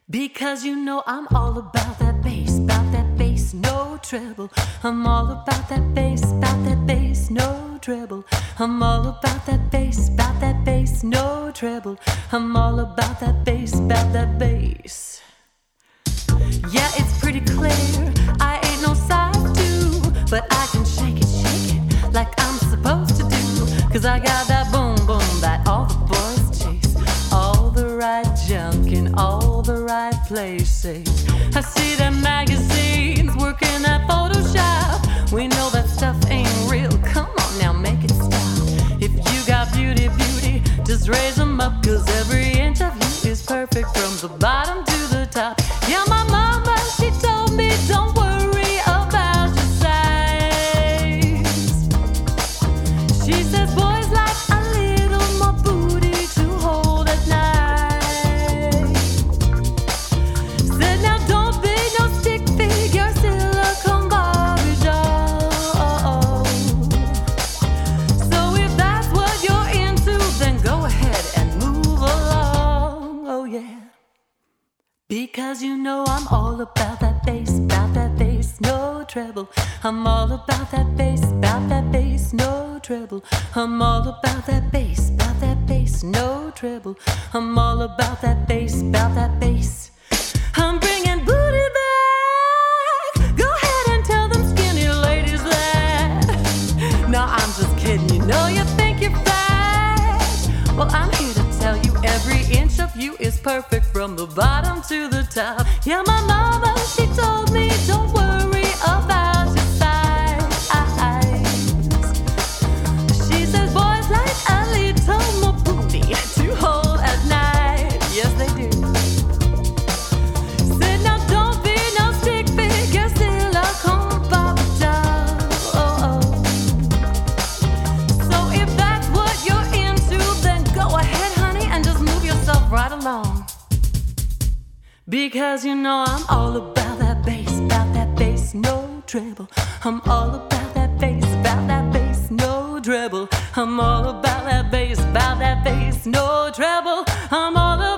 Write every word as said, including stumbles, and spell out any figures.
Because you know I'm all about that bass, about that bass, no treble. I'm all about that bass, about that bass, no treble. I'm all about that bass, about that bass, no treble. I'm all about that bass, about that bass. Yeah, it's pretty clear, I ain't no size two, but I can shake it, shake it, like I'm supposed to do. Cause I got that boom, boom, that all the boys chase. All the right junk in all the right places. I see them magazines working at Photoshop. We know that stuff ain't real, come on now, make it stop. If you got beauty, beauty, just raise them up. Cause every inch of you is perfect from the bottom to the top. Yeah, my mama, she told me don't worry about your size. She says boys like a little more booty to hold at night. Said now don't be no stick figure, silicone Barbie doll. So if that's what you're into, then go ahead and move along, oh yeah. Because you know I'm all about that bass, about that bass, no treble. I'm all about that bass, about that bass, no treble. I'm all about that bass, about that bass, no treble. I'm all about that bass, about that bass. I'm bringing booty back. Go ahead and tell them skinny ladies that. No, I'm just kidding, you know you think you're fat. Well, I'm here to tell you every inch of you is perfect from the bottom to the top. Yeah, my mama, she told me don't worry about your size. She says boys like a little more booty to hold at night. Yes, they do. Said now don't be no stick figure, silicone Barbie doll. Oh, oh. So if that's what you're into, then go ahead, honey, and just move yourself right along. Because you know I'm all about that bass, about that bass, no treble. I'm all about that bass, about that bass, no treble. I'm all about that bass, about that bass, no treble. I'm all about